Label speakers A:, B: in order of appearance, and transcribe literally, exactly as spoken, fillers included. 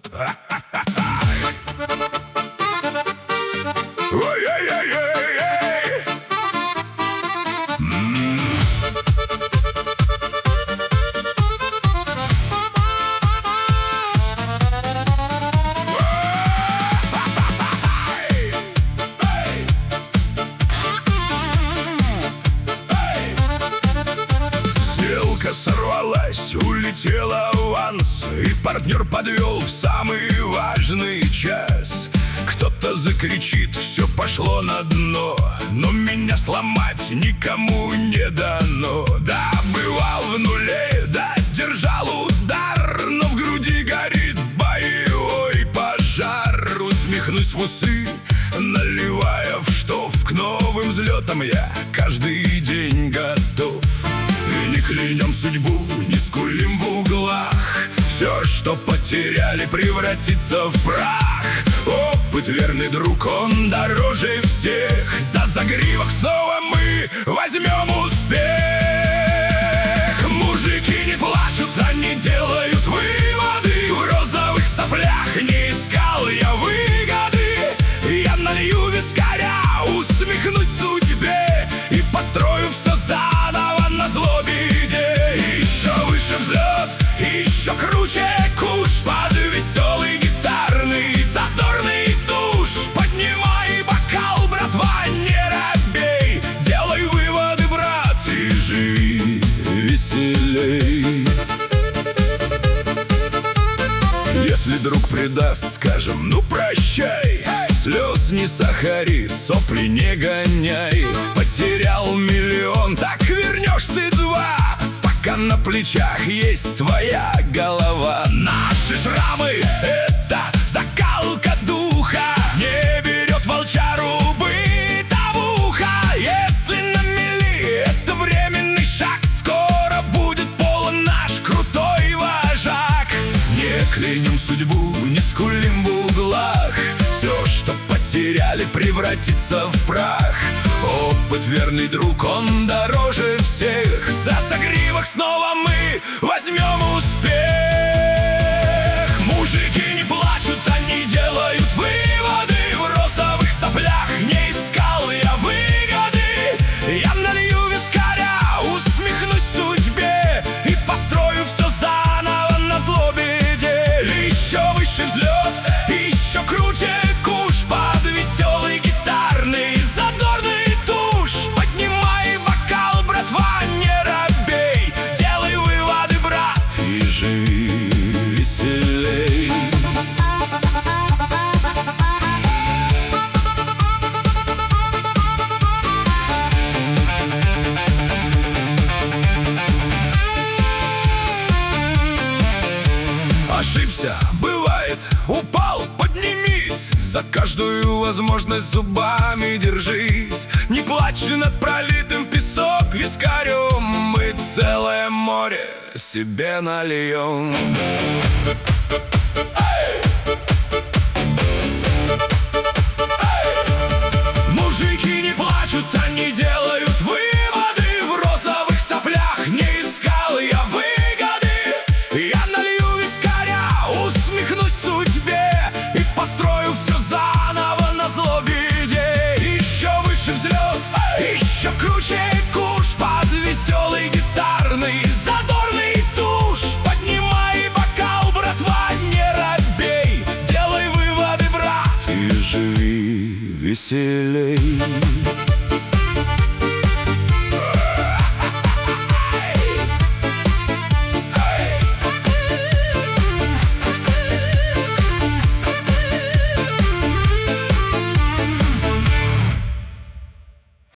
A: Ой-ой-ой-ой-ой! М. Эй! Эй! Эй! Сделка сорвалась, улетела аванс, и партнер подвел в самый важный час. Кто-то закричит: все пошло на дно, но меня сломать никому не дано. Да, бывал в нуле, да, держал удар, но в груди горит боевой пожар. Усмехнусь в усы, наливая в штоф, к новым взлетам я каждый день готов. И не клянем судьбу, не скулим в углах, все, что потеряли, превратится в прах. Опыт, верный друг, он дороже всех. За загривок снова мы возьмем успех. Мужики не плачут, они делают выводы. В розовых соплях не искал я выгоды. Я налью вискаря, усмехнусь судьбе и построю все заново назло беде. Еще выше взлет, еще круче куш, под веселый гитарный задорный туш. Поднимай бокал, братва, не робей, делай выводы, брат, и живи веселей. Если друг предаст, скажем: ну прощай. Слез не сахари, сопли не гоняй. Потерял миллион, так вернешь ты два, пока на плечах есть твоя голова. Наши шрамы — это закалка духа, не берет волчару бытовуха. Если на мели — это временный шаг, скоро будет полон наш крутой вожак. Не клянем судьбу, не скулим в углах, все, что потеряли, превратится в прах. Опыт, верный друг, он дороже всех. За загривок снова мы возьмем успех. Мужики не плачут, они делают выводы. В розовых соплях не искал я выгоды. Я налью вискаря, усмехнусь судьбе и построю все заново назло беде. Еще выше взлет, еще круче куш, под веселый гитарный задорный туш. Поднимай бокал, братва, не робей, делай выводы, брат, и живи веселей. Ошибся, бывает, упал, поднимись. За каждую возможность зубами держись. Не плачь над пролитым в песок вискарем, мы целое море себе нальем. Мужики не плачут, они делают выводы. В розовых соплях не искал я выгоды. Я налью вискаря, усмехнусь судьбе и построю все заново назло беде. Еще выше взлет, еще круче куш, под веселый гитарный задорный туш. Поднимай бокал, братва, не робей, делай выводы, брат, и живи веселей.